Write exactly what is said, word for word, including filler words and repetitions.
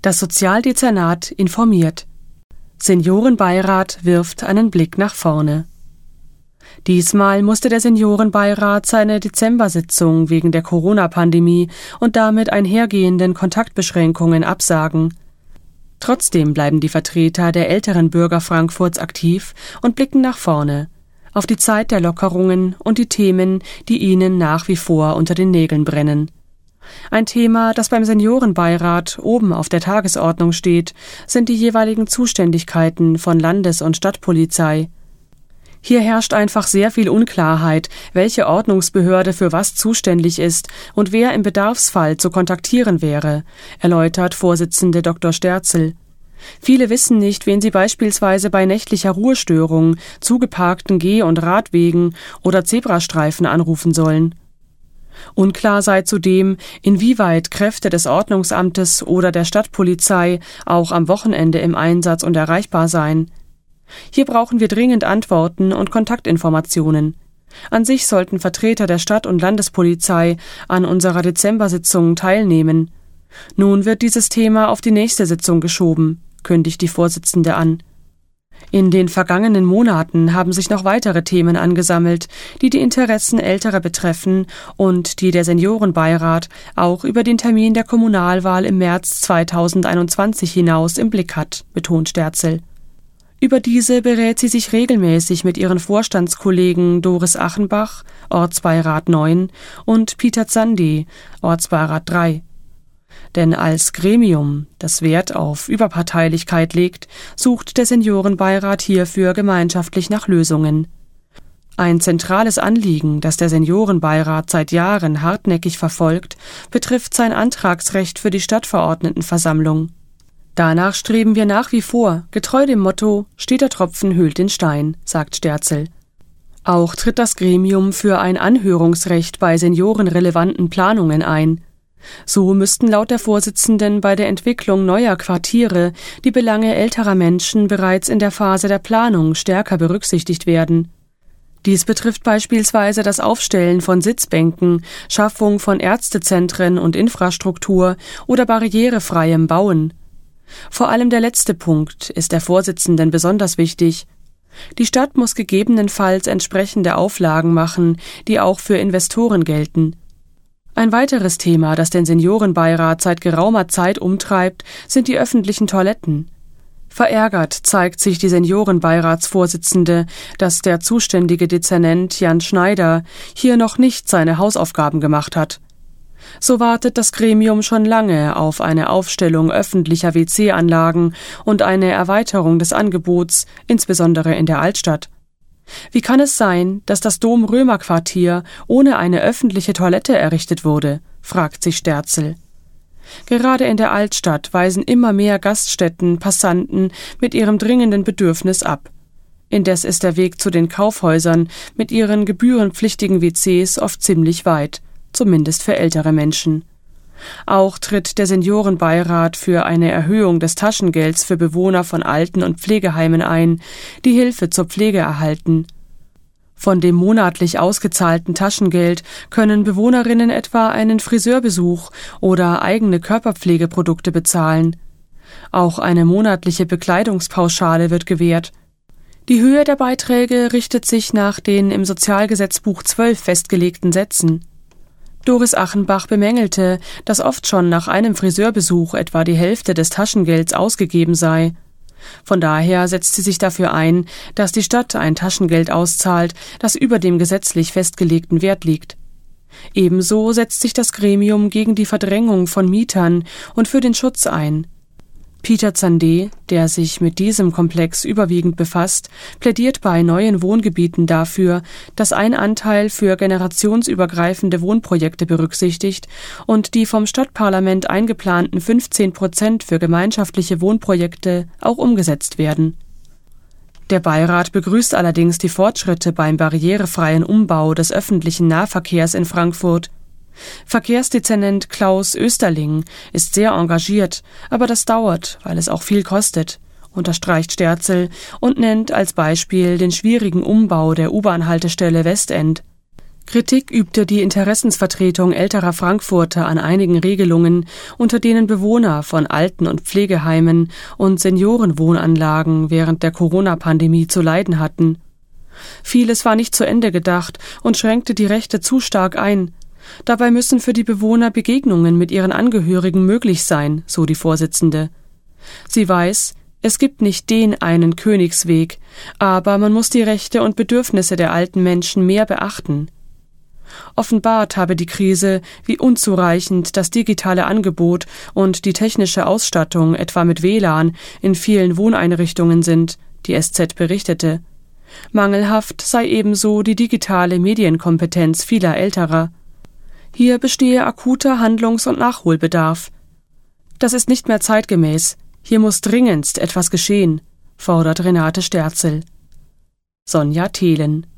Das Sozialdezernat informiert. Seniorenbeirat wirft einen Blick nach vorne. Diesmal musste der Seniorenbeirat seine Dezembersitzung wegen der Corona-Pandemie und damit einhergehenden Kontaktbeschränkungen absagen. Trotzdem bleiben die Vertreter der älteren Bürger Frankfurts aktiv und blicken nach vorne, auf die Zeit der Lockerungen und die Themen, die ihnen nach wie vor unter den Nägeln brennen. Ein Thema, das beim Seniorenbeirat oben auf der Tagesordnung steht, sind die jeweiligen Zuständigkeiten von Landes- und Stadtpolizei. Hier herrscht einfach sehr viel Unklarheit, welche Ordnungsbehörde für was zuständig ist und wer im Bedarfsfall zu kontaktieren wäre, erläutert Vorsitzende Doktor Sterzel. Viele wissen nicht, wen sie beispielsweise bei nächtlicher Ruhestörung, zugeparkten Geh- und Radwegen oder Zebrastreifen anrufen sollen. Unklar sei zudem, inwieweit Kräfte des Ordnungsamtes oder der Stadtpolizei auch am Wochenende im Einsatz und erreichbar seien. Hier brauchen wir dringend Antworten und Kontaktinformationen. An sich sollten Vertreter der Stadt- und Landespolizei an unserer Dezembersitzung teilnehmen. Nun wird dieses Thema auf die nächste Sitzung geschoben, kündigt die Vorsitzende an. In den vergangenen Monaten haben sich noch weitere Themen angesammelt, die die Interessen Älterer betreffen und die der Seniorenbeirat auch über den Termin der Kommunalwahl im März zweitausendeinundzwanzig hinaus im Blick hat, betont Sterzel. Über diese berät sie sich regelmäßig mit ihren Vorstandskollegen Doris Achenbach, Ortsbeirat neun, und Peter Zandi, Ortsbeirat drei. Denn als Gremium, das Wert auf Überparteilichkeit legt, sucht der Seniorenbeirat hierfür gemeinschaftlich nach Lösungen. Ein zentrales Anliegen, das der Seniorenbeirat seit Jahren hartnäckig verfolgt, betrifft sein Antragsrecht für die Stadtverordnetenversammlung. Danach streben wir nach wie vor, getreu dem Motto »Steter Tropfen höhlt den Stein«, sagt Sterzel. Auch tritt das Gremium für ein Anhörungsrecht bei seniorenrelevanten Planungen ein. So müssten laut der Vorsitzenden bei der Entwicklung neuer Quartiere die Belange älterer Menschen bereits in der Phase der Planung stärker berücksichtigt werden. Dies betrifft beispielsweise das Aufstellen von Sitzbänken, Schaffung von Ärztezentren und Infrastruktur oder barrierefreiem Bauen. Vor allem der letzte Punkt ist der Vorsitzenden besonders wichtig. Die Stadt muss gegebenenfalls entsprechende Auflagen machen, die auch für Investoren gelten. Ein weiteres Thema, das den Seniorenbeirat seit geraumer Zeit umtreibt, sind die öffentlichen Toiletten. Verärgert zeigt sich die Seniorenbeiratsvorsitzende, dass der zuständige Dezernent Jan Schneider hier noch nicht seine Hausaufgaben gemacht hat. So wartet das Gremium schon lange auf eine Aufstellung öffentlicher W C-Anlagen und eine Erweiterung des Angebots, insbesondere in der Altstadt. Wie kann es sein, dass das Dom-Römer-Quartier ohne eine öffentliche Toilette errichtet wurde, fragt sich Sterzel. Gerade in der Altstadt weisen immer mehr Gaststätten Passanten mit ihrem dringenden Bedürfnis ab. Indes ist der Weg zu den Kaufhäusern mit ihren gebührenpflichtigen W Cs oft ziemlich weit, zumindest für ältere Menschen. Auch tritt der Seniorenbeirat für eine Erhöhung des Taschengelds für Bewohner von Alten- und Pflegeheimen ein, die Hilfe zur Pflege erhalten. Von dem monatlich ausgezahlten Taschengeld können Bewohnerinnen etwa einen Friseurbesuch oder eigene Körperpflegeprodukte bezahlen. Auch eine monatliche Bekleidungspauschale wird gewährt. Die Höhe der Beiträge richtet sich nach den im Sozialgesetzbuch zwölf festgelegten Sätzen. Doris Achenbach bemängelte, dass oft schon nach einem Friseurbesuch etwa die Hälfte des Taschengelds ausgegeben sei. Von daher setzt sie sich dafür ein, dass die Stadt ein Taschengeld auszahlt, das über dem gesetzlich festgelegten Wert liegt. Ebenso setzt sich das Gremium gegen die Verdrängung von Mietern und für den Schutz ein. Peter Zandi, der sich mit diesem Komplex überwiegend befasst, plädiert bei neuen Wohngebieten dafür, dass ein Anteil für generationsübergreifende Wohnprojekte berücksichtigt und die vom Stadtparlament eingeplanten fünfzehn Prozent für gemeinschaftliche Wohnprojekte auch umgesetzt werden. Der Beirat begrüßt allerdings die Fortschritte beim barrierefreien Umbau des öffentlichen Nahverkehrs in Frankfurt. Verkehrsdezernent Klaus Österling ist sehr engagiert, aber das dauert, weil es auch viel kostet, unterstreicht Sterzel und nennt als Beispiel den schwierigen Umbau der U-Bahn-Haltestelle Westend. Kritik übte die Interessensvertretung älterer Frankfurter an einigen Regelungen, unter denen Bewohner von Alten- und Pflegeheimen und Seniorenwohnanlagen während der Corona-Pandemie zu leiden hatten. Vieles war nicht zu Ende gedacht und schränkte die Rechte zu stark ein. Dabei müssen für die Bewohner Begegnungen mit ihren Angehörigen möglich sein, so die Vorsitzende. Sie weiß, es gibt nicht den einen Königsweg, aber man muss die Rechte und Bedürfnisse der alten Menschen mehr beachten. Offenbart habe die Krise, wie unzureichend das digitale Angebot und die technische Ausstattung, etwa mit W L A N, in vielen Wohneinrichtungen sind, die S Z berichtete. Mangelhaft sei ebenso die digitale Medienkompetenz vieler Älterer. Hier bestehe akuter Handlungs- und Nachholbedarf. Das ist nicht mehr zeitgemäß. Hier muss dringendst etwas geschehen, fordert Renate Sterzel. Sonja Thelen.